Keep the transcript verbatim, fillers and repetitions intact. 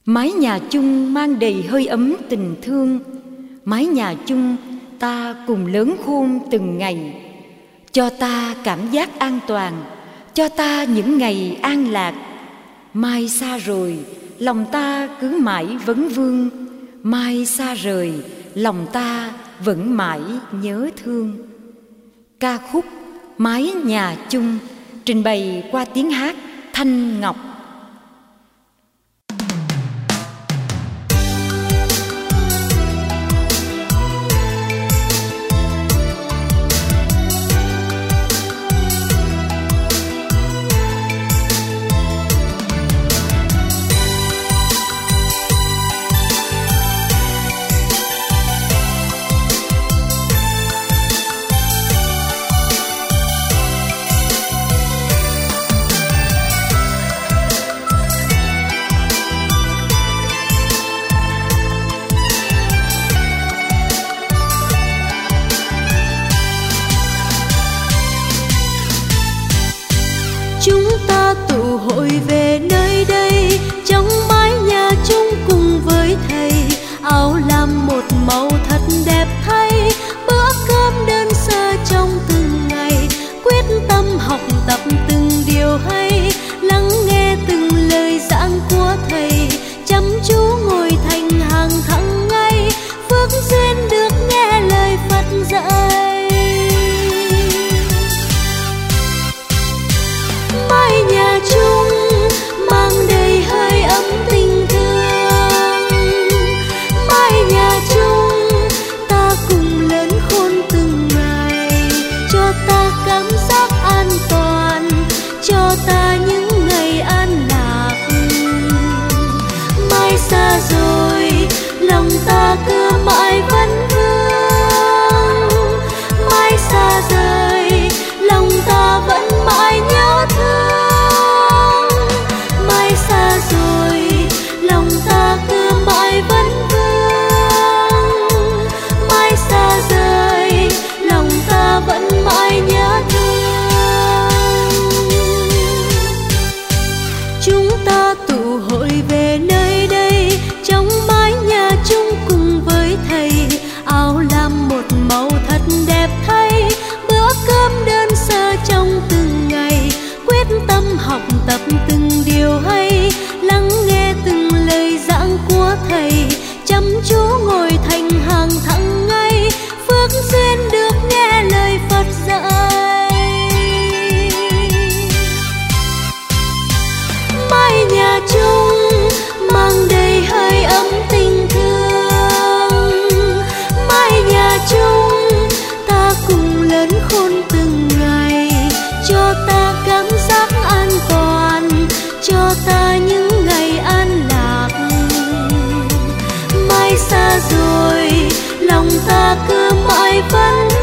Mái nhà chung mang đầy hơi ấm tình thương, mái nhà chung ta cùng lớn khôn từng ngày, cho ta cảm giác an toàn, cho ta những ngày an lạc. Mai xa rồi, lòng ta cứ mãi vấn vương, mai xa rời, lòng ta vẫn mãi nhớ thương. Ca khúc Mái nhà chung trình bày qua tiếng hát Thanh Ngọc. Chúng ta tụ hội về nơi đây, trong mái nhà chung cùng với thầy. Áo lam một màu thật đẹp thay, bữa cơm đơn sơ trong từng ngày. Quyết tâm học tập từng điều hay, lắng nghe từng lời giảng của thầy. Chăm chú ngồi thành hàng thẳng ngay, phước duyên được nghe lời Phật dạy. Mái nhà chung mang đầy hơi ấm tình thương, mái nhà chung ta cùng lớn khôn từng ngày, cho ta cảm giác an toàn, cho ta những ngày an lạc. Mai xa rồi, lòng ta cứ mãi vấn vương, mai xa rời, lòng ta vẫn mãi nhớ thương. Rồi lòng ta cứ mãi vấn vương, mai xa rời, lòng ta vẫn mãi nhớ thương. Chúng ta tụ hội về nơi đây, trong mái nhà chung cùng với thầy. Áo lam một màu thật đẹp thay, bữa cơm đơn sơ trong từng ngày. Quyết tâm học tập từng điều hay, lắng nghe từng lời giảng của thầy. Chăm chú ngồi thành hàng thẳng ngay, phước duyên được nghe lời Phật dạy. Mái nhà chung mang đầy hơi ấm tình thương, mái nhà chung ta cùng lớn khôn từng ngày, cho ta cảm giác an toàn, cho ta những ngày an lạc. Mai xa rồi, lòng ta cứ mãi vấn